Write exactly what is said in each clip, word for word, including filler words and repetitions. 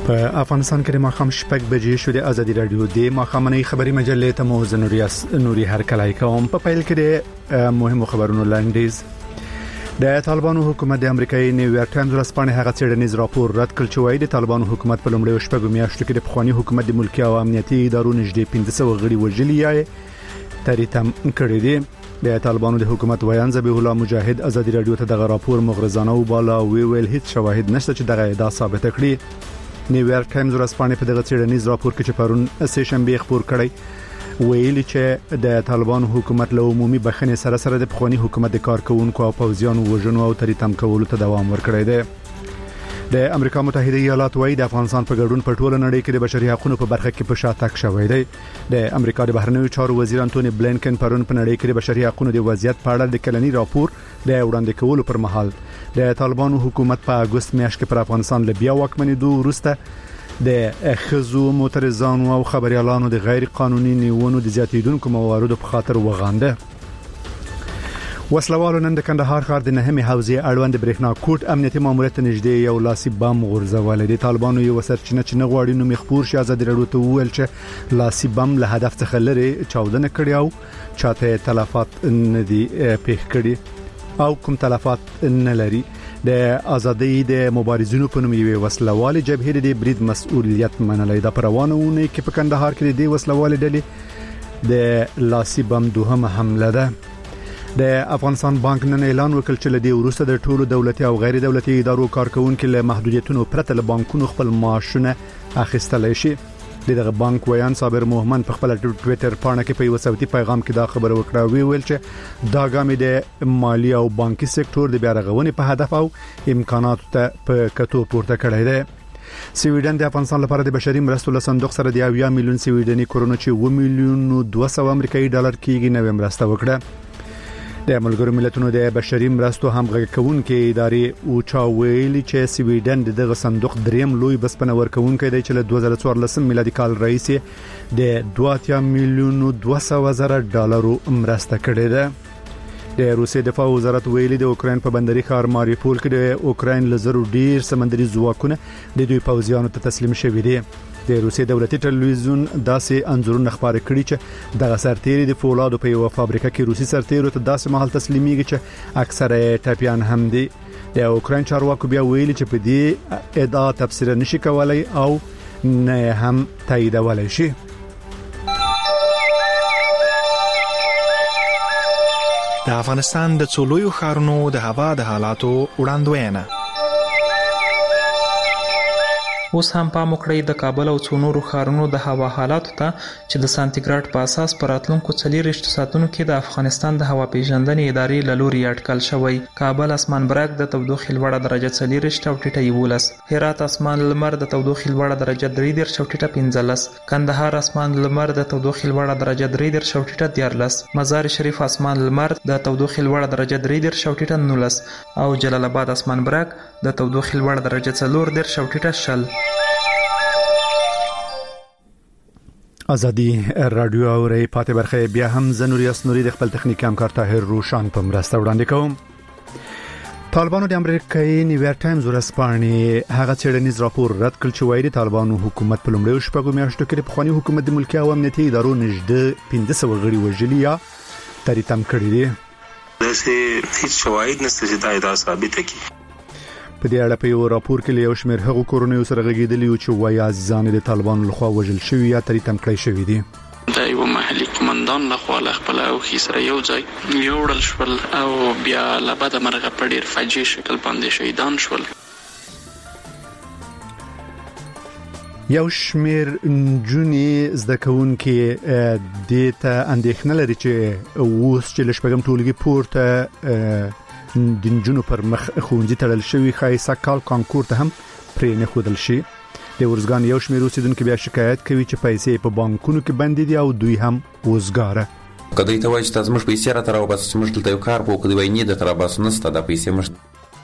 په افغانستان کې ماخام شپږ بجې شو د ازادي رادیو د ماخامنۍ خبري مجلې ته مو زنوریاس نوري هر کلای کوم په پیل کې د مهمو خبرونو لاندیز د طالبانو حکومت د امریکایي نیویارک ټایمز ورځپاڼې هغه څېړنیز راپور رد کړ چې وایي د طالبانو حکومت په لومړیو شپږو میاشتو کې د پخوانی حکومت د ملکي او امنیتي ادارو نږدې پنځه سوه غړي وژلي یا تریتم کړي دي. د طالبانو د حکومت ویان ذبیح الله مجاهد ازادي رادیو ته دغه راپور مغرضانه او بالا وی ویل هیڅ شواهد نشته چې دغه ادعا ثابت کړي. نیویارک ټایمز ورځپاڼې په دغه څېړنیز راپور کې چې پرون سه شنبه خبر کړی ویلي چې د طالبانو حکومت له عمومي بخښنې سره سره د پخوانی حکومت د کارکونکو او پوځیانو وژنو او تریتم کولو ته دوام ورکړی دی. د امریکا متحده ایالات وايي د افغانستان په ګډون په ټوله نړۍ کې د بشري حقوقو په برخه کې په شاتګ شوی دی. د امریکا د بهرنیو چارو وزیر انټونی بلینکن پرون په نړۍ کې د بشري حقوقو د وضعیت په اړه د کلنی راپور د وړاندې کولو پر مهال د طالبانو حکومت په اگست میاشت کې پر افغانستان له بیا واکمنېدو وروسته د خزو معترضانو او خبريالانو د غیر قانوني نیونو د زیاتیدونکو مواردو په خاطر وغانده. وسلوالو نن د کندهار ښار د نهمې حوزې اړوند برېښنا کوټ امنیتي ماموریت نږدې یو لاسي بم غورځول دي. طالبانو یو سرچینه چې نه غواړي نو مخبور شي ازادي رادیو ته ویل چې لاسي بم له هدف څخه لري چاودنه کړې او چاته تلفات نه دي پیښ کړي او کوم تلفات نه لري. د ازادۍ د مبارزینو په نوم یوې وسلوالې جبهې د برید مسؤلیت منلای د پروانونه کې په کندهار کې د وسلوالې ډلې د لاسي بم دوهمه حمله ده. د افغانستان بانک نن اعلان وکړ چې لدی وروسته د ټولو دولتي او غیر دولتي ادارو کارکونکو له محدودیتونو پرته له بانکونو خپل معاشونه اخیستلای شي. دغه بانک ویان صابر محمد په خپل ټوئیټر پاڼه کې په یو صوتي پیغام کې دا خبره وکړه. وی ویل چې دا ګام د مالی او بانکي سکتور د بیا رغونې په هدف او امکاناتو ته په کتو پورته کړی دی. سویډن د افغانستان لپاره د بشري مرستو له صندوق سره د اویا میلیون سویډني کورونه چې و میلیون دوه سوه امریکایي ډالر کېږي نوې مرسته وکړه. د ملګرو ملتونو د بشري مرستو همغږي کوونکې ادارې او چا ویلي چې سویډن دغه صندوق دریم لوی بسپنه ورکوونکی دی چې له دوه زره څوارلسم میلادي کال راهیسې د دوه اتیا میلیون دوه سوه زره ډالرو مرسته کړې ده. د روسي دفاع وزارت ویلي د اوکرين په بندري ښار ماریپول کې د اوکرين لزرو ډیر سمندري ځواکونه د دوی پوځیانو ته تسلیم شوي دي. د روسي دولتي ټلویزیون داسې انځورونه خبري کړي چې د سرتیري د فولادو په یو فابریکه کې روسي سرتیرو ته داسې مهال تسلیميږي چې اکثره ټاپیان هم دي. د اوکرين چارواکو بیا ویلي چې په دې ادعا تفسیر نشي کولای او نه هم تاییدولای شي. د افغانستان د څولویو ښارونو د هوا د حالاتو وړاندوینه. اوس هم پام وکړئ د کابل او څو نورو ښارونو د هوا حالاتو ته چې د سانتیګراډ په اساس پر راتلونکو څلوېښت ساعتونو کې د افغانستان د هوا پیژندنې ادارې له لوري اټکل شوی. کابل اسمان برګ د تودوخې لوړه درجه څلوېښت او ټیټه یولس، هرات اسمان لمر د تودوخې لوړه درجه درې دېرش او ټیټه پنځلس، کندهار اسمان لمر د تودوخې لوړه درجه درې دېرش او ټیټه دیارلس، مزار شریف اسمان لمر د تودوخې لوړه درجه درې دېرش او ټیټه نولس او جلال آباد اسمان برګ د تودوخې لوړه درجه څلور دېرش او ټیټه شل. ازادي رادیو اوري پاتې برخه بیا هم زنوریاس نوري د خپل تخنیکی همکار طاهر روشان په مرسته وړاندې کوم. طالبانو د امریکایي نیویارک ټایمز ورځپاڼې هغه څېړنیز راپور رد کړ چې وایي د طالبانو حکومت په لومړیو شپږو میاشتو کې د پخوانی حکومت د ملکي او امنیتي ادارو نږدې پنځه سوه غړي وژلي یا تریتم کړي دي. داسې هیڅ شواهد نشته چې دا ادعا ثابت کړي. په دې اړه په یو راپور کې یو شمېر هغو کورنیو سره غږیدلی و چې وایي عزیزان د طالبانو لخوا وژل شوي یا تریتم کړي شوي دي. د یو محلي قومندان لخوا له خپل اوښي سره یو ځای یوړل شول او بیا له بده مرغه په ډېر فجیع شکل باندې شهیدان شول. یو شمېر نجونې زده کوونکي دې ته اندېښنه لري چې اوس چې له شپږم ټولګي پورته د نجونو پر مخ ښوونځي تړل شوي ښایي سږ کال کانکور ته هم پرې نه ښودل شي. د ارزګان یو شمېر اوسېدونکي بیا شکایت کوي چې پیسې په بانکونو کې بندې دي او دوی هم وزګاره. که دوی ته وایي چې تاسو موږ پیسې راته راوباسئ چې موږ دلته یو کار کوو، که دوی وایي نه درته راباسو نشته دا پیسې موږ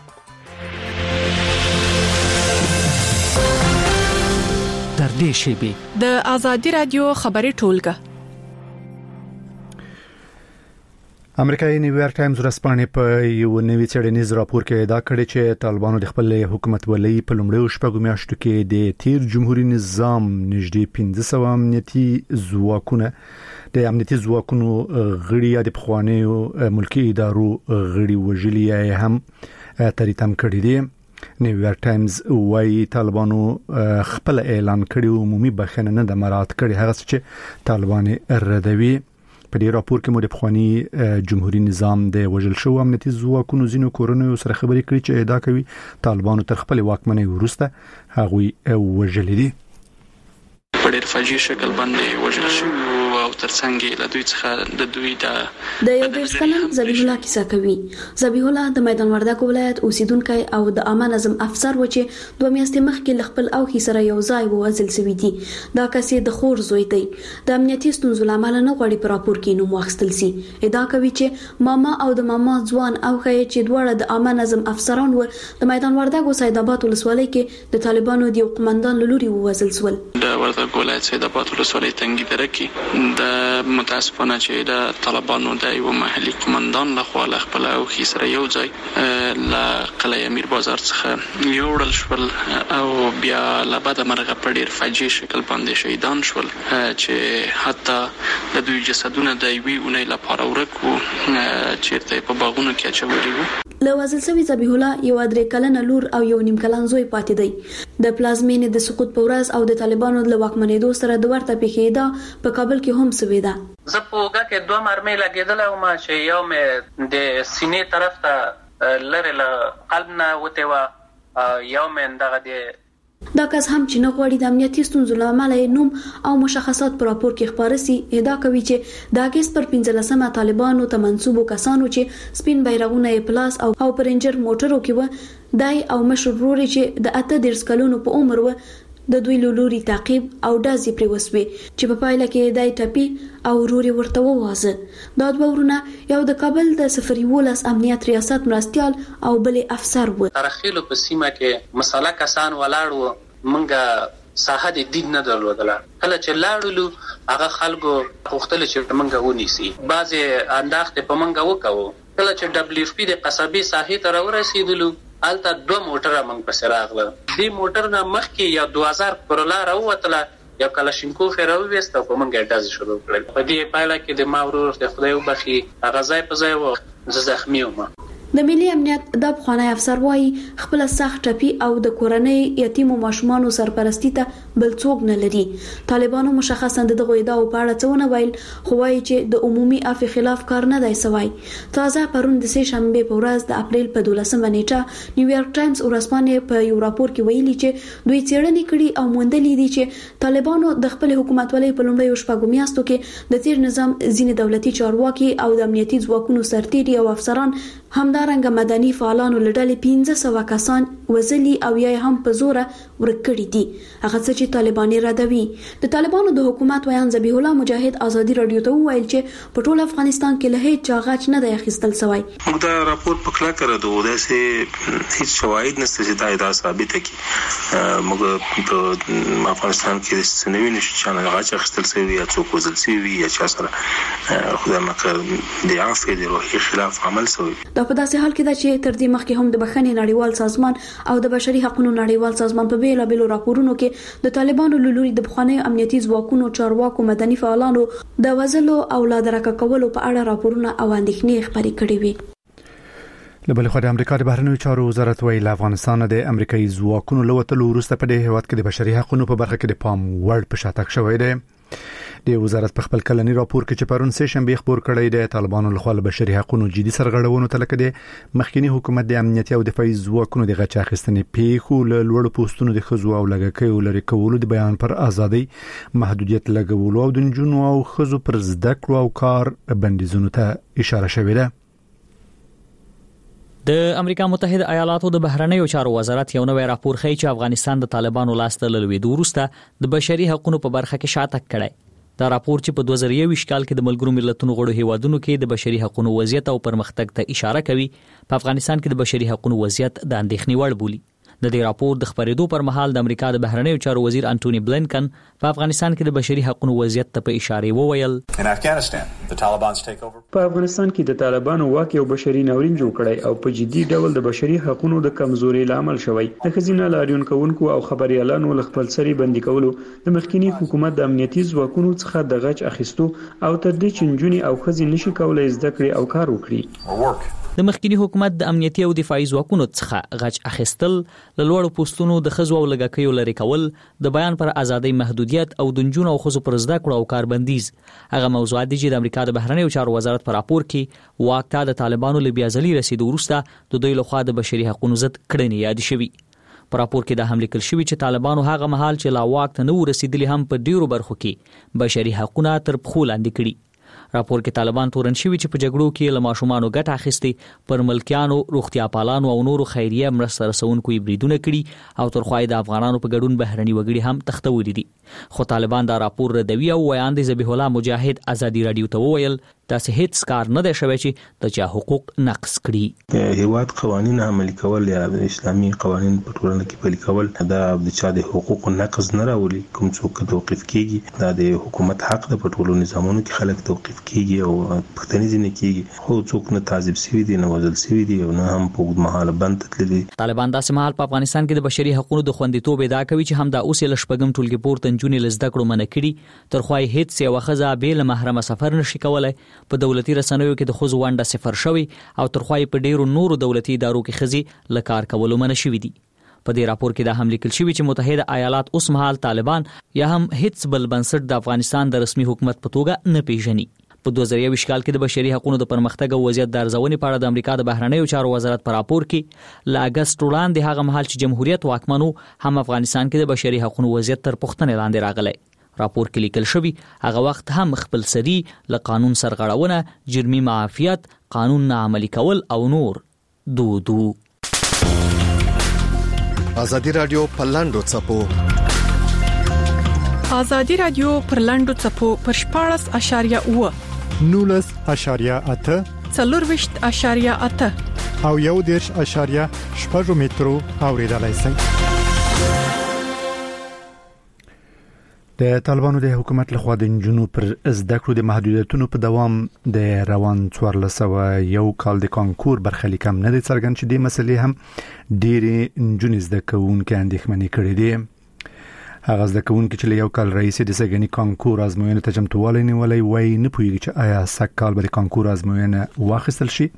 تر دې شیبې د ازادي رادیو خبري ټولګه. امریکایي نیویارک ټایمز ورځپاڼه په یو نوي څېړنیز راپور کې دا کړی چې طالبانو د خپل حکومت ولې په لومړیو شپږو میاشتو کې د تیر جمهوریت نظام نږدې پنځه سوه امنیتي ځواکونه د امنیتي ځواکونو غړي یا د پخوانیو ملکي ادارو غړي وژلي یا هم تریتم کړي دي. نیویارک ټایمز وايي طالبانو خپل اعلان کړی عمومي بخښنه نه د مراد کړي هغه چې طالبان ردوي. په دې راپور کې مو د پخوانی جمهوریت نظام د وژل شو امنیتي ځواکونو ځینو کورونو سره خبرې کړې چې ادعا کوي طالبانو تر خپل واکمنۍ وروسته هغوی وژل دي. په ډېر فجیع شکل باندې وژل شوي او ترڅنګ له دوی څخه د دوی د د یو دیرش کلن ذبیح الله کیسه کوي. ذبیح الله د میدان وردګ ولایت اوسیدونکی او د عامه نظم افسر و چې دوه میاشتې مخکې له خپل اوښي سره یو ځای ووژل شوی دی. دا کس د خور زوی دی. د امنیتي ستونزو له امله نه غواړي په راپور کې نوم واخیستل شي. ادعا کوي چې ماما او د ماما ځوان اوښی چې دواړه د عامه نظم افسران و د میدان وردګ او سید آباد ولسوالۍ کې د طالبانو د یو قومندان له لوري ووژل شول. د وردګ ولایت سید آباد ولسوالۍ تنګي دره کې د متاسفانه چې د طالبانو د یو محلي قومندان لخوا له خپل اوښي سره یو ځای له قلعه امیر بازار څخه یوړل شول او بیا له بده مرغه په ډېر فجیع شکل باندې شهیدان شول چې حتی د دوی جسدونه د یوې اونۍ لپاره ورک وو چېرته په باغونو کې اچولي وو. له وژل شوي ذبیح الله یو درې کلنه لور او یو نیم کلن زوی پاتې دی. د پلازمینې د سقوط په ورځ او د طالبانو له واکمنېدو سره د ورته پیښې ده په کابل کې هم سوي ده. زه په اوږه کې دوه مرمۍ لګېدلی وم چې یو مې د سینې طرف ته لرې له قلب نه وتې وه، یو مې دغه د دا کس هم چې نه غواړي د امنیتي ستونزو له امله نوم او مشخصات په راپور کې خپاره سي ادعا کوي چې د اګست پر پنځلسمه طالبانو ته منسوبو کسانو چې سپین بیرغونه یې پلاس او او پرنجر موټرو کې و دای او مشر روري چې د اته دیرش کلونو په عمر و د دوی لوري تعقیب او دازي پرې وسوي چې په پایله کې دای ټپي او روري ورته ووازه. دا دوه ورونه یو د کابل د صفر یولس امنیت ریاست مرستيال او بلې افسر و. ترخیلو په سیمه کې مساله کسان ولاړ وو، منګه ساحه د دین نه درلودله. کله چې لاړلو هغه خلکو غوښتل چې منګه ونیسي، بعضی انداخته په منګه وکاو. کله چې دبليو اف پی د قصبي ساحې ته ورسېدلو الته دوه موټره موږ پسې راغله. دې موټر نه مخکې یا دوه هزار پر لار ووتله، یو کلاشینکوف یې راوویست او په موږ یې ډز شروع کړل. په دې پایله کې د ما ورور د خدای وبخي هغه ځای په ځای و، زه زخمي وم. د ملي امنیت د پخوانی افسر وایي خپل سخت ټپي او د کورنۍ یتیمو ماشومانو سرپرستی ته بل څوک نه لري. طالبانو مشخصا دغه ادعا په اړه څونه ویل، خو وایي چې د عمومي عفو خلاف کار نه دی سوی. تازه پرون د سه شنبه په ورځ د اپریل په دولسمه نیټه نیویارک ټایمز ورځپاڼه په یو راپور کې ویلي چې دوی څېړنې کړي او موندلې دي چې طالبانو د خپل حکومت ولې په لومړیو شپږو میاشتو کې د تیر نظام ځینې دولتي چارواکي او د امنیتي ځواکونو سرتیري او افسران همدارنګه مدني فعالانو لړلې پنځه سوه کسان وزلي او یا هم په زور ورکړي دي. هغه څه چې طالبان ردوي. د طالبانو د حکومت ویان ذبیح الله مجاهد ازادي رادیو ته ویل چې په ټول افغانستان کې له هیڅ چا غاچ نه دی اخیستل شوی. موږ دا راپور په کله کړو دوه داسې هیڅ شواهد نشته چې دا ادعا ثابت کړي. موږ په افغانستان کې سنوي نشو چې نه غاچ اخیستل شوی یا څوک وزل شوی یا چا سره خدای مکه د عفو د روحي خلاف عمل شوی. دا په داسې حال کې ده چې تر دې مخکې هم د بخښنې نړیوال سازمان او د بشري حقوقو نړیوال سازمان په بیلابېلو راپورونو کې د طالبانو له لوري د پخوانیو امنیتي ځواکونو چارواکو مدني فعالانو د وژلو او لا درکه کولو په اړه راپورونه او اندېښنې خپرې کړې وي. له بل خوا د امریکا د بهرنیو چارو وزارت ویل افغانستان د امریکایي ځواکونو له وتلو وروسته په دې هیواد کې د بشري حقوقو په برخه کې د پام وړ په شاتګ شوی دی. د وزارت په خپل کلنی راپور کې چې پرون سه شنبه خبر کړی دی طالبانو له خوا بشري حقوقو جدي سرغړونو ته لکه د مخکینی حکومت د امنیتي او دفاعي ځواکونو د غچ اخیستنې پیښو له لوړ پوسټونو د خزو او لګکې لري کولو د بیان پر ازادي محدودیت لګولو او د جنونو او خزو پر زده کړو او کار بندیزونو ته اشاره شوې ده. د امریکا متحده ایالاتو د بهرنیو چارو وزارت یو نوی راپور ښیي چې افغانستان د طالبانو لاسته لویدو وروسته د بشري حقوقو په برخه کې شاتګ کړی. دا راپور چې په دوه زره یو کال کې د ملګرو ملتونو غړو هیوادونو کې د بشري حقوقو وضعیت او پرمختګ ته اشاره کوي، په افغانستان کې د بشري حقوقو وضعیت د اندېښنې وړ بولي. د دې راپور د خبرېدو پر مهال د امریکا د بهرنیو چارو وزیر انټونی بلینکن په افغانستان کې د بشري حقوقو وضعیت ته په اشاره وویل. په افغانستان کې د طالبانو واک یو بشري ناورین جوړ کړی او په جدي ډول د بشري حقوقو د کمزوري لامل شوی. د خزینه لاریون کوونکو او خبريالانو ل خپل سری بندي کولو د مخکینی حکومت د امنیتي ځواکونو څخه د غچ اخیستو او تر دې چې نجونې او ښځې نشي کولای زده کړي او کار وکړي. د مخکینی حکومت د امنیتي او دفاعي ځواکونو څخه غچ اخیستل، له لوړو پوسټونو د ښځو او لږکیو لرې کول، د بیان پر ازادۍ محدودیت او د نجونو او ښځو پر زده کړو او کار بندیز هغه موضوعات دي چې د امریکا د بهرنیو چارو وزارت په راپور کې واک ته د طالبانو له بیا ځلې رسیدو وروسته د دوی لخوا د بشري حقوقو ضد کړنې یاد شوي. په راپور کې د هم لیکل شوی چې طالبانو هغه مهال چې لا واک ته نه ورسېدلي هم په ډیرو برخو کې بشري حقوقونه تر پښو لاندې کړي. راپور کې طالبان تورن شوی چې په جګړو کې له ماشومانو ګټه اخیستي، پر ملکیانو، روغتیا پالانو او نورو خیریه مرسته رسونکو بریدونه کړي او ترخوای د افغانانو په ګډون بهرني وګړي هم تختولي دي. خو طالبان دا راپور ردوي او ویاند ذبیح الله مجاهد ازادي رادیو ته وویل تاسو هیڅ کار نه دی شوی چې د چا حقوق نقض کړي. هیواد قوانین عملي کول یا اسلامي قوانین په ټولنه کې پلي کول دا د چا د حقوقو نقض نه راولي. کوم څوک توقيف کیږي دا د حکومت حق د پټولو نظامونو کې خلک توقيف کیږي او پښتني ځنه کیږي. خو څوک نه تعذيب سوي دي نه وژل سوي دي او نه هم په مهاله بند تللي. طالبان داسې مهال په افغانستان کې د بشري حقوقو د خوندیتوب ادعا کوي چې هم د اوسې لشپګم ټولګي پورته نجونې لزده کړو منع کړي، ترخوای هیڅ یو خزه به له محرم سفر نشي کولای. په دولتي رسنیو کې د خزو ونده صفر شوی او ترخوای په ډیرو نورو دولتي ادارو کې خزي لکار کولو منع شوی دي. په دې راپور کې دا هم لیکل شوی چې متحده ایالات اوس مهال طالبان یا هم هیڅ بل بنسټ د افغانستان د رسمي حکومت په توګه نه پیژني. په دوه زره یو کال کې د بشري حقوقو د پرمختګ او وضعیت د ارزونې په اړه د امریکا د بهرنیو چارو وزارت په راپور کې لا اگست وړاندې هغه مهال چې جمهوریت واکمنو هم افغانستان کې د بشري حقوقو وضعیت تر پوښتنې لاندې راغلی. راپور کې لیکل شوی هغه وخت هم خپل سری له قانون سرغړونه، جرمي معافیت، قانون نه عملي کول او نور دودو. ازادي رادیو پر لاندو چپو ازادي رادیو پر لاندو چپو پر شپاړس اشاریه اوه نولس اشاریه اته څلورویشت اشاریه اته او یو دیرش اشاریه شپږ مترو اوریدلای شئ. د طالبانو د حکومت لخوا د نجونو پر زده کړو د محدودیتونو په دوام د روان څوارلس سوه یو کال د کانکور برخلیک هم نه دي څرګند چې د مسلې هم ډېرې نجونې زده کوونکې اندېښمنې کړې دي. هغه زده کوونکې چې له یو کال راهیسې د سږني کانکور ازموینې ته چمتووالی نیولی وایي نه پوهېږي چې آیا سږ کال به د کانکور ازموینه واخیستل شي.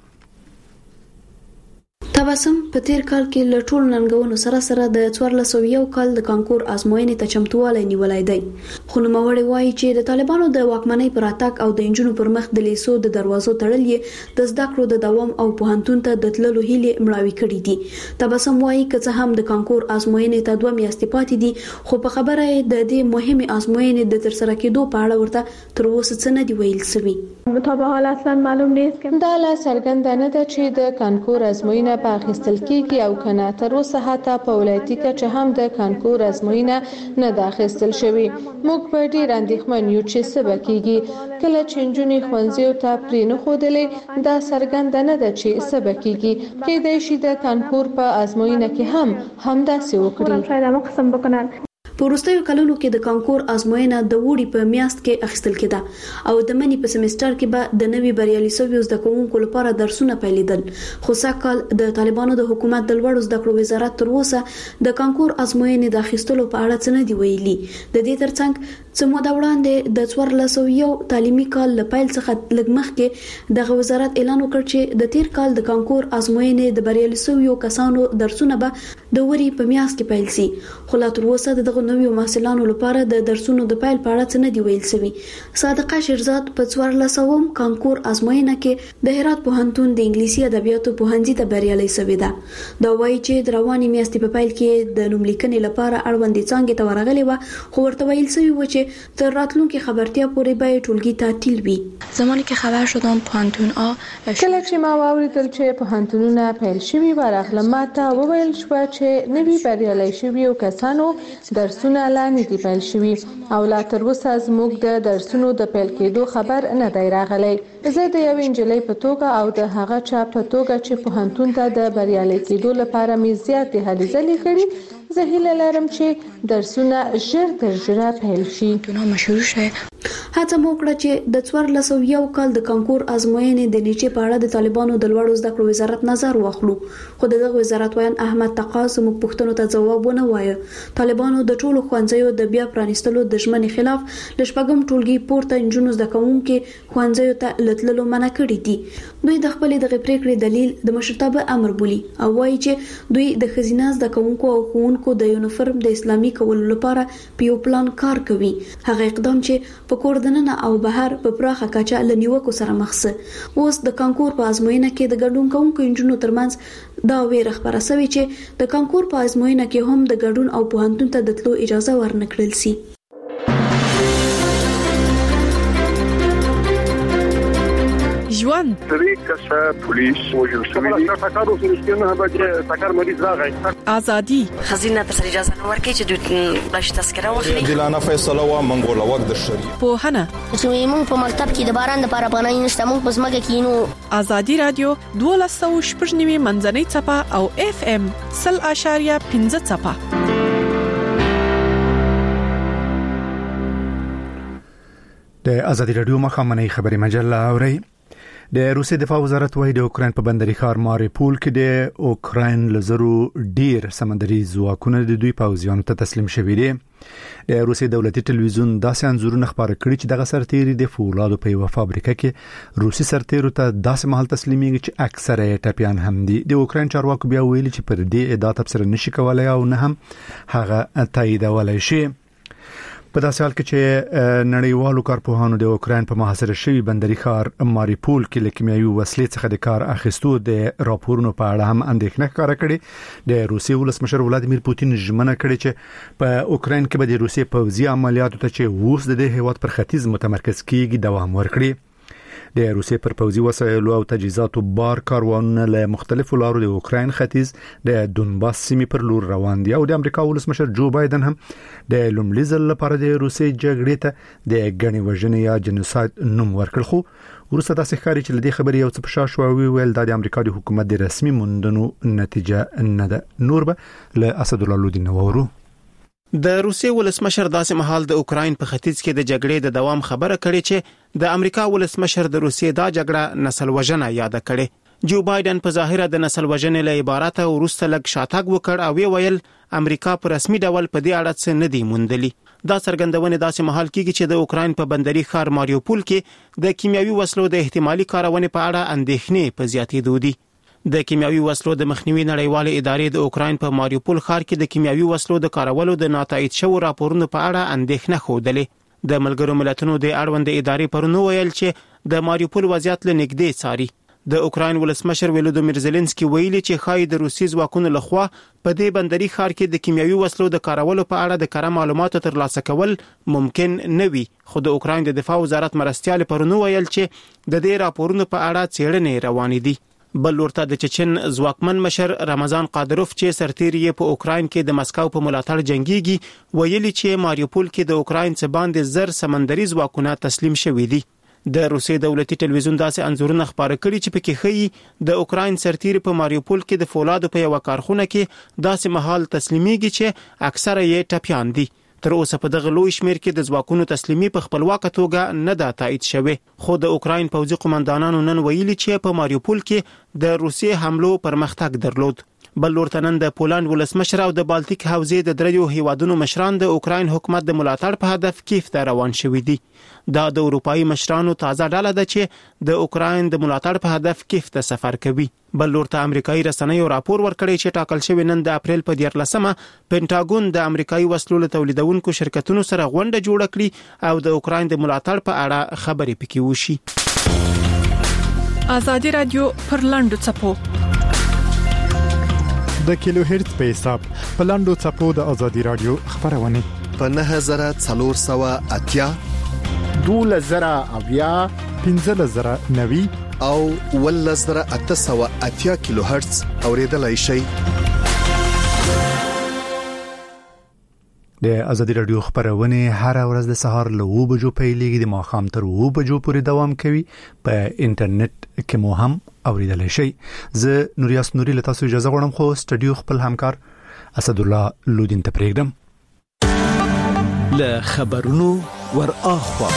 تبسم په تیر کال کې له ټولو ننګونو سره سره د څوارلس سوه یو کال د کانکور ازموینې ته چمتووالی نیولی دی. خو نوموړی وایي چې د طالبانو د واکمنۍ پر راتګ او د نجونو پر مخ د لیسو د دروازو تړل یې د زده کړو د دوام او پوهنتون ته د تللو هیلې مړاوې کړي دي. تبسم وایي که څه هم د کانکور ازموینې ته دوه میاشتې پاتې دي خو په خبره یې د دې مهمې ازموینې د ترسره کېدو په اړه ورته تر اوسه څه نه دي ویل شوي. مطابق اصلا معلوم نیست که دا لا څرګنده نه ده چې د کانکور ازموینه په اخیستل کېږي او کنه. تر اوسه حتی په ولایتي کچه هم د کانکور ازموینه نه ده اخیستل شوې. موږ په ډېر اندېښمن یو چې څه به کېږي. کله چې نجونې ښوونځیو ته پرې نه ښودلې دا څرګنده نه ده چې څه به کېږي. کېدای شي د کانکور په ازموینه کې هم همداسې وکړي. په وروستیو کلونو کې د کانکور ازموینه د وړي په میاشت کې اخیستل کېده او د منی په سمستر کې به د نوي بریالي شویو زده کوونکو لپاره درسونه پیلېدل. خو سږکال د طالبانو د حکومت د لوړو زده کړو وزارت تر اوسه د کانکور ازموینې د اخیستلو په اړه څه نه دي ویلي. د دې ترڅنګ څه موده وړاندې د څوارلس سوه یو تعلیمي کال له پیل څخه لږ مخکې دغه وزارت اعلان وکړ چې د تیر کال د کانکور ازموینې د بریالي شویو کسانو درسونه به د وړي په میاشت کې پیل شي. خو لا تر اوسه دغه نویو محصلانو لپاره د درسونو د پیل په اړه څه نه دی ویل شوی. صادقه شیرزاد په څوارلسوم کانکور ازموینه کې د هرات پوهنتون د انګلیسي ادبیاتو پوهنځي ته بریالۍ شوې ده. دا وایي چې د روانې میاشتې په پیل کې د نوملیکنې لپاره اړوندې څانګې ته ورغلې وه خو ورته ویل شوی و چې تر راتلونکي خبرتیا پورې به ټولګي تعطیل وي. زمانی که خبر شدم پوهنتون ها کله چې ما واوریدل چې پوهنتونونه پیل شوي ورغلم ما ته وویل شو چې نوي بریالۍ شویو کسانو درس درسونه لا نه دي پیل شوي او لا تر اوسه زموږ د درسونو د پیل کېدو خبر نه دی راغلی. زه د یو انجلۍ په توګه او د هغه چا په توګه چې پوهنتون ته د بریالي کېدو لپاره مې زیاتې هلې ځلې کړي، زه هیله لرم چې درسونه ژر تر ژره پیل شي. هڅه مو وکړه چې د څوارلس سوه یو کال د کانکور ازموینې د نیټې په اړه د طالبانو د لوړو زده کړو وزارت نظر واخلو، خو دغه وزارت وایي احمد تقاس موږ پوښتنو ته ځواب ونه وایي. طالبانو د ټولو ښوونځیو د بیا پرانیستلو د ژمنې خلاف د شپږم ټولګي پورته نجونو زده کوونکو ښوونځیو ته لتللو منع کړي دي. دوی د خپل دغه پریکړې دلیل د مشرتابه امر بولي او وایي چې دوی د ښځینه زده کوونکو او ښوونکو د یونیفورم د اسلامي کولو لپاره په یو پلان کار کوي. هغه اقدام چې په کور دننه او بهر په پراخه کچه لنیوکو سره مخ سه. اوس د کانکور په ازموینه کې د ګډون کوونکو انجونو ترمنځ دا ویره خبره شوې چې د کانکور په ازموینه کې هم د ګډون او پوهنتون ته د تلو اجازه ورنکړل شي. ژوند طریق کسا پولیس وجل شوی دی تاکارو سرشتنه به تاکار مریض راغی ازادي خزینه پر اجازه نه ورکړي چې دوی بلش تذکره واخلي. دلانه فیصله وا منګول وخت د شریعت په هنه چې موږ په مکتب کې د باران د لپاره پناه نشته، موږ په سمګه کې نو ازادي رادیو دوه سوه شپږ نوي منځنۍ چپه او اف ام صفر اشاریه پنځه چپه. د ازادي رادیو مخامنۍ خبري مجله اوري. د روسي دفاع وزارت وايي د اوکرين په بندري ښار ماریپول کې د اوکرين لزرو ډیر سمندري ځواکونه د دوی پوځیانو ته تسلیم شوي دي. د روسي دولتي ټلویزیون داسې انځورونه خبره کړي چې دغه سرتیري د فولادو په یو فابریکه کې روسي سرتیرو ته داسې مهال تسلیمېږي چې اکثره یې ټپيان هم دي. د اوکرين چارواکو بیا ویلي چې پر دې ادعا تبصره نشي کولای او نه هم هغه تاییدولای شي. په داسې حال کې چې نړیوالو کارپوهانو د اوکرين په محاصره شوی بندري ښار ماریپول کې له کیمیاوي وسلې څخه د کار اخیستو د راپورونو په اړه هم اندېښنه ښکاره کړې. د روسي ولسمشر ولادیمیر پوتین ژمنه کړې چې په اوکرين کې به د روسي پوځي عملیاتو ته چې اوس د دې هیواد پر ختیځ متمرکز کیږي دوام ورکړي. د روسي پر پوځي وسایلو او تجهیزاتو بار کاروانونه له مختلفو لارو د اوکرين ختیځ د دونباس سیمې پر لور روان دي او د امریکا ولسمشر جو بایدن هم د لومړي ځل لپاره د روسي جګړې ته د غني وژنې یا جنوساید نوم ورکړ. خو ورسته تاسو ښکاري چې لدې خبرې یو څه په شاش او ویل د امریکا د حکومت د رسمي موندنو نتیجه نه ده. نور به له اسد الله لودین وورو. د روسي ولسمشر داسې مهال د اوکرين په ختیځ کې د جګړې د دوام خبره کړې چې د امریکا ولسمشر د روسي دا جګړه نسل وژنه یاد کړې. جو بایدن په ظاهره د نسل وژنې له عبارت او روسته لګ شاتګ وکړ او ویل امریکا په رسمي ډول په دې اړه څه نه دی موندلي. دا څرګندونه داسې مهال کېږي چې د اوکرين په بندري ښار ماریوپول کې د کیمیاوي وسلو د احتمالي کارونې په اړه اندېښنې په زیاتېدو دي. د کیمیاوي وسلو د مخنیوي نړیوالې ادارې د اوکرين په ماریوپول ښار کې د کیمیاوي وسلو د کارولو د ناتایید شوو راپورونو په اړه اندېښنه خوده. د ملګرو ملتونو د اړوند ادارې پرونو ویل چې د ماریوپول وضعیت له نږدې څاري. د اوکرين ولسمشر ولودیمیر زيلنسکي ویلي چې خای د روسي ځواکونو لخوا په دې بندري ښار کې د کیمیاوي وسلو د کارولو په اړه د کره معلوماتو ترلاسه کول ممکن نه وي. خو د اوکرين د دفاع وزارت مرستيال پرونو ویل چې د دې راپورونو په اړه څېړنې روانې دي. بل ورته د چچن ځواکمن مشر رمضان قادروف چې سرتیری په اوکرين کې د مسکو په ملاتړ جنگيږي ویلي چې ماریوپول کې د اوکرين څخه باندې زر سمندري ځواکونه تسلیم شوي دي. د روسي دولتي ټلویزیون داسې انځورونه خبره کړي چې پکې ښيي د اوکرين سرتیری په ماریوپول کې د فولادو په یو کارخونه کې داسې مهال تسلیمېږي چې اکثره یې ټپيان دي. تر اوسه په دغه لوی شمیر کې د ځواکونو تسلیمي په خپلواکه توګه نه ده تایید شوی. خو د اوکرين پوځي قومندانانو نن ویلي چې په ماریوپول کې د روسي حملو پرمختګ درلود. بل ورته نن د پولند ولسمشر او د بالټیک حوزې د دریو هیوادونو مشران د اوکرين حکومت د ملاتړ په هدف کیف ته روان شوي دي. دا د اروپאי مشرانو تازه ډله ده چې د اوکرين د ملاتړ په هدف کیف ته سفر کوي. بل ورته امریکایي رسنیو راپور ورکړی چې ټاکل شوی نن د اپریل په دیارلسمه پینټاګون د امریکایي وسلو تولیدونکو شرکتونو سره غونډه جوړه کړي او د اوکرين د ملاتړ په اړه خبرې پکې وشي. ازادي رادیو پر لاندو چپو د کیلو هرتز په حساب په لاندو چپو د ازادي رادیو خبرونه په نه هزار څلور سوه اتیا دوله زره اویا پنځه زره نوي او ول زره اته سوه اتیا کیلو هرتز اوریدلای شي. د ازادي رادیو خبرونه هر ورځ د سهار له اوه بجو پیلېږي د ماښام تر اوه بجو پورې دوام کوي. په انټرنیټ کې مو هم اوریدلای شئ. زه نوریاس نوري له تاسو اجازه غواړم خو سټډیو خپل همکار اسد الله لودین ته پرېږدم. له خبرونو ور اخوا.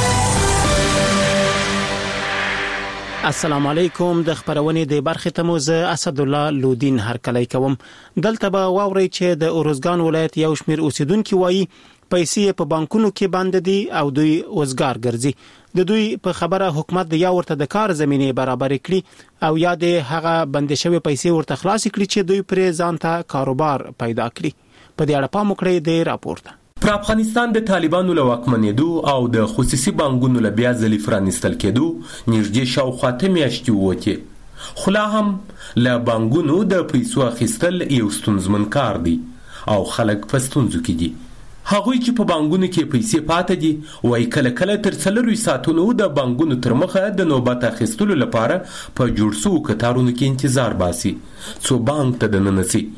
السلام علیکم. د خبرونې د برخې ته مو زه اسد الله لودین هرکلی کوم. دلته به واورئ چې د اروزګان ولایت یو شمېر اوسیدونکو وایي پیسې په بانکونو کې بند دي او دوی وزګار ګرځي. د دوی په خبره حکومت د یا ورته د کار زمینه برابر کړي او یا د هغه بند شوی پیسې ورته خلاص کړي چې دوی پرې ځان ته کاروبار پیدا کړي. په دې اړه پام وکړئ د راپورته. پر افغانستان د طالبانو له واکمنېدو او د خصوصي بانکونو له بیا ځلې پرانیستل کېدو نږدې شاوخوا اته میاشتې ووتې، خو لا هم له بانکونو د پیسو اخیستل یو ستونزمن کار دی او خلک په ستونزو کې دي. هغوی چې په بانکونو کې پیسې پاتې دي وایي کله کله تر څلورویشت ساعتونو د بانکونو تر مخه د نوبت اخیستلو لپاره په جوړ شوو کتارونو کې انتظار باسي څو بانک ته دننه سي.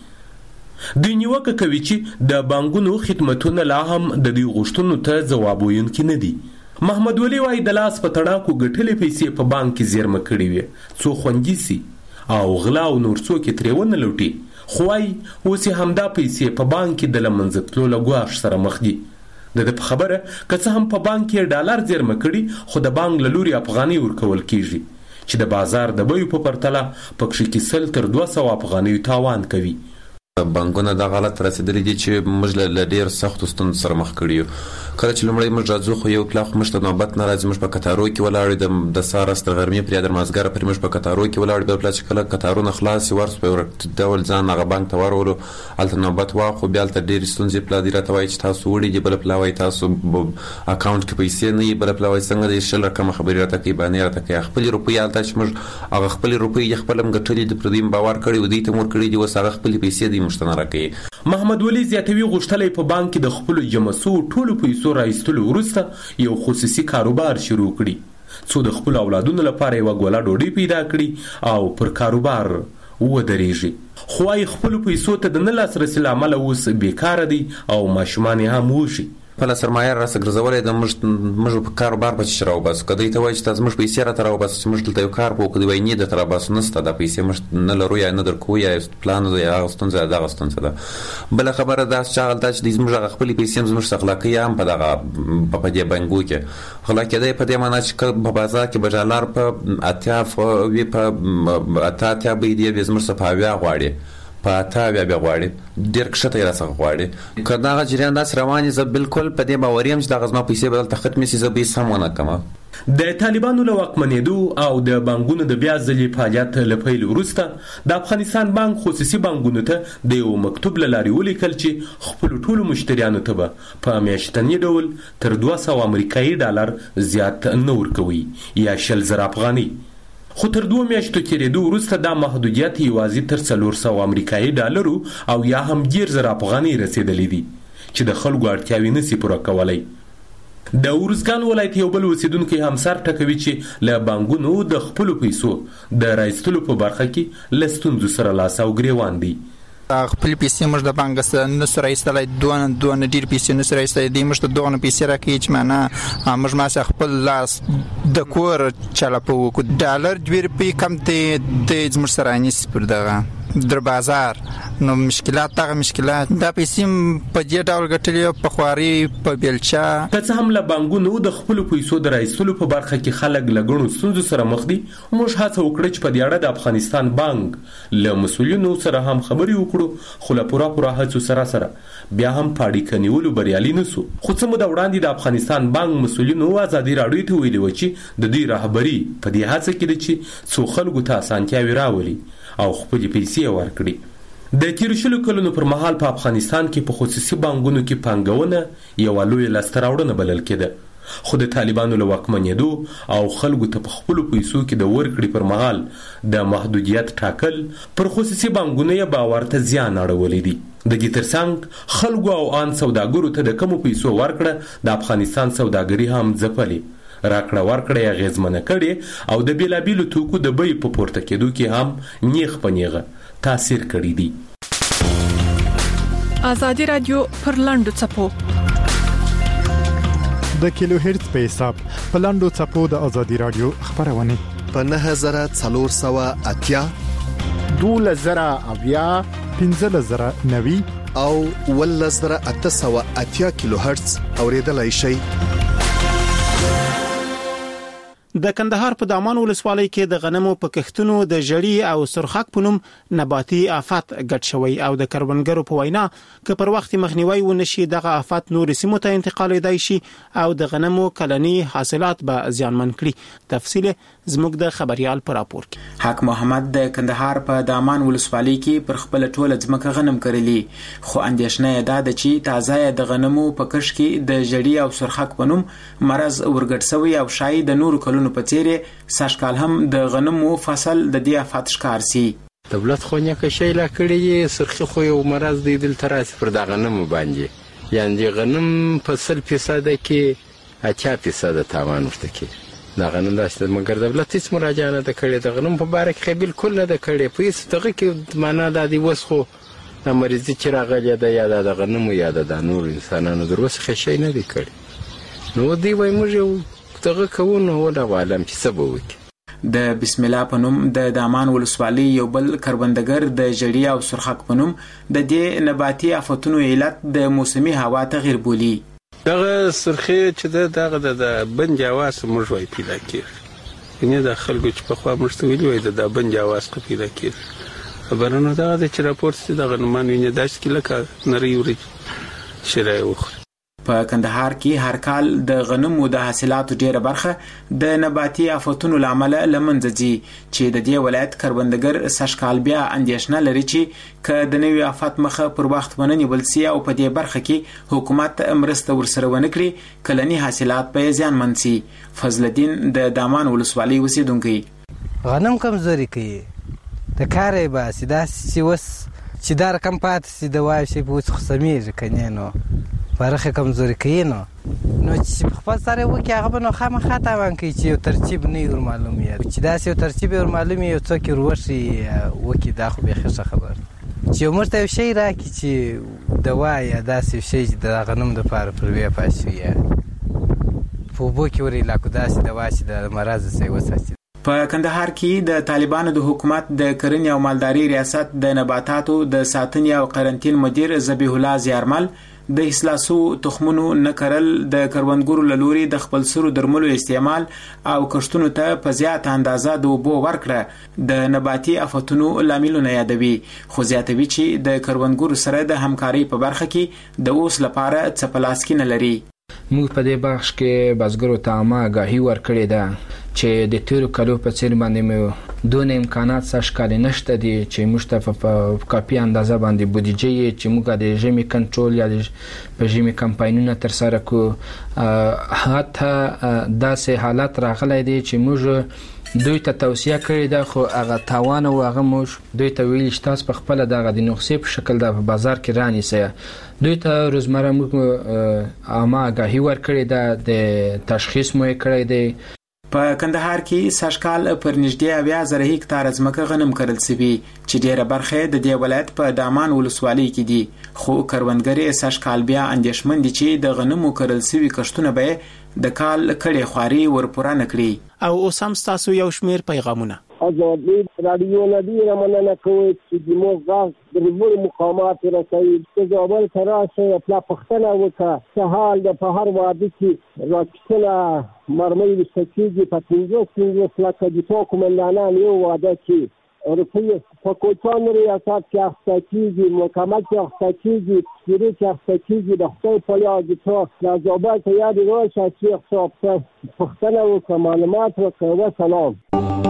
دوی نیوکه کوي چې د بانکونو خدمتونه لا هم د دوی غوښتنو ته ځواب ویونکي نه دي. محمد ولی وایي د لاس په تڼاکو ګټلې پیسې په بانک کې زیرمه کړې وي څو خوندي سي او غلا او نور څوک یې ترې ونه لوټي، خو وایي اوس یې همدا پیسې په بانک کې د له منځه تلو له ګواښ سره مخ دي. د ده په خبره که څه هم په بانک کې ډالر زیرمه کړي خو د بانک له لوري افغانۍ ورکول کیږي چې د بازار د بیو په پرتله پکښې کې سل تر دوه سوه افغانیو تاوان کوي. بانکونه دا غلط رسیدلي دي چې موږ له ډېر سختو ستونزو سره مخ کړي یو. کله چې لومړی موږ راځو خو یو کلاخ موږ ته نوبت نه راځي، موږ په کتارو کې ولاړ یو د سهار تر غرمې پرې تر مازدیګره پورې موږ په کتارو کې ولاړ یو. بیا چې کله کتارونه خلاص ورس په ډول ځان هغه بانک ته ورولو هلته نوبت واخلو، بیا هلته ډېرې ستونزې پلا دي راته وایي چې تاسو وړي دي، بله پلا وایي تاسو اکاونټ کې پیسې نه وي، بله پلا وایي څنګه دی شل رقمه خبرې راته کوي بانې راته کوي. خپلې روپۍ هلته چې موږ هغه خپلې روپۍ یې خپله هم ګټلې دي پر دوی هم باور کړی و دوی ته م ورکړي دي، اوس هغه خپلې پیسې دوی موږ ته نه راکوي. محمد ولی زیاتوي غوښتلی په بانک کې د خپلو جمع سوو ټولو پیسو راایستلو وروسته یو خصوصي کاروبار شروع کړي څو د خپلو اولادونو لپاره یوه ګوله ډوډۍ پیدا کړي او پر کاروبار ودرېږي. خو وايي خپلو پیسو ته د نه لاسرسي له امله اوس بېکاره دي او ماشومان یې هم وږي. خپله سرمایه راسه ګرځولی ده، موږ په کاروبار په چې راوباسو. که دوی ته وایي چې تاسو موږ پیسې راته راوباسو چې موږ دلته یو کار په وکړو، دوی وایي نه درته راباسو نشته، دا پیسې موږ نه لرو یا نه درکوو یا پلان ده یا هغه ستونزه ده دغه ستونزه ده. بله خبره داسې چې هغه ده چې دوی زموږ هغه خپلې پیسې هم زموږ څخه غلا کوي هم په دغه په دې بانکو کې. غلا کېدی په دې معنا چې په بازار کې به ډالر په اتیا وي، په اته اتیا به یې دی زموږ څخه په اویا غواړي، په اته بیا بیا غواړي، ډېر کښته یې راڅخه غواړي. که دغه جریان داسې روان وي زه بالکل په دې باوري یم چې دغه زما پیسې به دلته ختمې سي، زه به هېڅ هم ونه کړم. د طالبانو له واکمنېدو او د بانکونو د بیا ځلې فعالیت له پیل وروسته د افغانستان بانک خصوصي بانکونو ته د یو مکتوب له لارې ولیکل چې خپلو ټولو مشتریانو ته به په میاشتني ډول تر دوه سوه امریکایي ډالر زیات نه ورکوي یا شل زره افغانۍ. خو تر دوه میاشتو تېرېدو وروسته دا محدودیت یوازې تر څلور سوه امریکایي ډالرو او یا هم ډېر زره افغانۍ رسېدلی دي چې د خلکو اړتیاوې نسي پوره کولی. د ارزګان ولایت یو بل اوسیدونکی هم سر ټکوي چې له بانکونو د خپلو پیسو د رایستلو په برخه کې له ستونزو سره لاس او ګرېوان دی. خپل پیسې موږ د بانک څخه نسو راایستلی، دونه دونه ډېر پیسې نسو راایستلی، دوی موږ ته دغونه پیسې راکوي چې معنا موږ ماسې خپل لاس د کور چلپه وکړو. ډالر دوې روپۍ کم دی دی زموږ سره رانیسي پر دغه در بازار. نو مشکلات دغه مشکلات دا پیسې په دې ډول ګټلې په خواري په بیلچه. که څه هم له بانکونو د خپلو پیسو د رایستلو په برخه کې خلک له ګڼو ستونزو سره مخ دي، موږ هڅه وکړه چې په دې اړه د افغانستان بانک له مسؤلینو سره هم خبرې وکړو، خو له پوره پوره هڅو سره سره بیا هم په اړیکه نیولو بریالي نسو. خو څه موده وړاندې د افغانستان بانک مسؤلینو ازادي راډیو ته ویلي وه چې د دوی رهبري په دې هڅه کې ده چې څو خلکو ته اسانتیاوې راولي او خپلې پیسې ورکړي. د تیرو شلو کلونو پر مهال په افغانستان کې په خصوصي بانکونو کې پانګونه یوه لویه لاسته راوړنه بلل کېده، خو د طالبانو له واکمنېدو او خلکو ته په خپلو پیسو کې د ورکړې پر مهال د محدودیت ټاکل پر خصوصي بانکونو یې باور ته زیان اړولی دی. د دې ترڅنګ خلکو او عام سوداګرو ته د کمو پیسو ورکړه د افغانستان سوداګري هم ځپلې، راکړه ورکړه یې اغېزمنه کړې او د بېلابېلو توکو د بیې په پورته کېدو کې هم نیغ په نیغه تاثیر کړی دی. ازادي رادیو پر لاندو چپو د کیلو هرتز په حساب په لاندو چپو د ازادي رادیو خبرونه په نه هزار څلور سوه اتیا دوله زره اویا پنځه زره نوي او ول زره اته سوه اتیا کیلو هرتز اوریدلای شي. د کندهار په دامان ولسوالۍ کې د غنمو په کښتونو د جړی او سرخک پونم نباتي آفات ګډ شوی او د کروندګرو په وینا ک پر وخت مخنیوي ونشي دغه آفات نور سیمو ته انتقال دی شي او د غنمو کلنی حاصلات به زیانمن کړي. تفصیل زموږ د خبريال پر راپور کې. حق محمد د کندهار په دامان ولسوالۍ کې پر خپل ټوله ځمکه غنم کرلی خو اندیشنه ده چې تازه د غنمو په کښ کې د جړی او سرخک پونم مرز ورګډ شوی او شای د نور کلونو په تیرې ساشکال هم د غنمو فصل د دې آفات ښکار سي. دولت خو نه کې شي لا کړی سرخي خو یو مرز دی دل تراس پر د غنمو باندې یعنی غنم په صفر فیصد کې اتیا فیصد تاوان ورته کې دا غنم داسته مګر دولت هیڅ مراجعه نه کړې د غنم په باره کې بالکل نه کړې په هیڅ دغه کې معنا د دې وسخو د مریضي چې راغلی د یاد د غنمو یاد د نور انسانانو دروسه شي نه دی کړی نو دی وای موږ دغه کوونه ولا عالم چې سبب وکړي. د بسم الله پنوم د دامان ولسوالۍ یو بل کروندګر د جړی او سرخک پنوم د دې نباتي آفتونو علت د موسمي هوا تغیر بولی. دغه سرخی چې دغه د بنج اواز موږ وای پیدا کړ نه د خلکو چې په خوا مشته ویلي وای د بنج اواز پیدا کړ خبرونه دغه چې راپورټ چې دغه نمان ویني داس کې لکه نری وري شرای وخ. په کندهار کې هر کال د غنمو د حاصلاتو ډیره برخه د نباتي آفتونو لامل لمنځه ځي چې د دې ولایت کروندګر سشکال بیا اندیشنه لري چې ک د نوې آفات مخه پر وخت ونني ولسي او په دې برخه کې حکومت مرسته ورسره ونکړي کلنی حاصلات په زیان منسي. فضل الدین د دامان ولسوالۍ اوسیدونکی غنم کمزوري کوي د کارې با سیدا سی وس چې دار کم پات سي د وای شي په څه سمیر کني نو برخه کمزوري کوي نو نو چې خپل سره وکي هغه نو خامخا تاوان کوي چې یو ترتیب نه ور معلومي چې دا یو ترتیب ور معلومي یو څوک وروشي وکي دا خو به ښه خبر چې مرته شي راکې چې دوا یا داسې شي د غنم د پاره پر وی پاسوي په بو کې وري لا کو داسې دوا چې د مرز سي وساتي. په کندهار کې د طالبانو د حکومت د کرنې او مالداري ریاست د نباتاتو د ساتنې او قرنټین مدیر ذبیح الله زیارمل د اصلاحو تخمونو نکرل د کروندګرو لوري د خپل سرو درملو استعمال او کښتونو ته په زیات اندازه د وبو ورکړه د نباتي آفتونو لاملونه یادوي خو زیاتوي چې د کروندګرو سره د همکاري په برخه کې د اوس لپاره څه پلاس کې نه لري. موږ په دې بخش کې بازګرو ته عامه آگاهي ورکړې ده چې د تیرو کلو په څیر باندې مو دون امکانات ساشکال نشته دي چې مشتفه په کاپی اندازه باندې بودیجه چې موږ د ژمي کنټرول یا د ژمي کمپاینونه تر سره کو حتی داسې حالت راغلی دي چې موږ دوی ته توصیه کړې ده خو هغه تاوان او هغه موږ دوی ته ویل چې تاسو په خپل دغه د نقصې په شکل د بازار کې رانیسئ دوی ته روزمره موږ عامه آگاهي ورکړې ده د تشخیص مو کړی دی. په کندهار کې ساشکال پر نږدې اویا زره هکتار ځمکه غنم کرل سوي چې ډیره برخه د دې ولایت په دامان ولسوالۍ کې دي خو کروندګر ساشکال بیا اندیشمن دي چې د غنمو کرل سوي کښتونه به د کال کړي خواري ورپوره نکړي. او اوس هم تاسو یو شمیر پیغامونه ازادي رادیو ندی رمنه کوي چې د موغاز د لوړ مقامات رسوي چې زابل تراشه خپل پختنه وکړه چې حال د په هر وادي کې راکټه مرمۍ وسکیږي په پنځه پنځه لکه د تو کومندانان یو واده کې اروپای په کوچان ریاست کې اختصاصي مکمل کې اختصاصي سری کې اختصاصي د خپل په یاد چې د زابل ته یاد راشه چې حساب پختنه وکړه معلومات ورکړه. سلام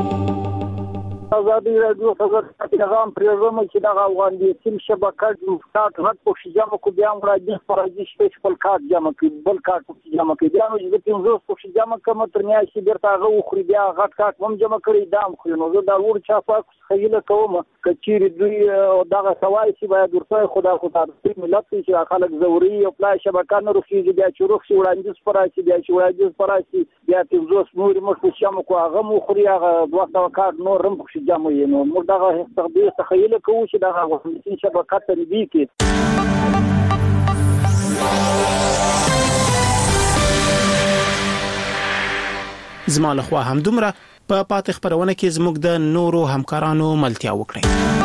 ازادي رادیو خبر پیغام پریزم چې د افغانستان شبکه د مفتاح غټ په شجاعت کو بیا مرادي فرضي شپږ خپل کار جمع کړي بل کار په جمع کړي بیا نو چې تاسو په جمع کوم تر نه شي بیرته غو خوري بیا غټ کار هم جمع کړي دام خو نو دا ور چا پاک خیله کوم کچیر دوی دغه سوای چې باید ورته خدا خدا د ملت چې خلک زوري او پلا شبکه نه روخي بیا چې روخي وړاندې سپاراشي بیا چې وړاندې سپاراشي بیا تاسو نور مخ شمو کو هغه مو خوري هغه دوه کار نور هم جامو یې نو موږ دغه تخیل کوو چې دغه شبکه تنبیه کې زما له خوا هم دومره په پاتې خبرونه کې زموږ د نورو همکارانو ملتیا وکړئ.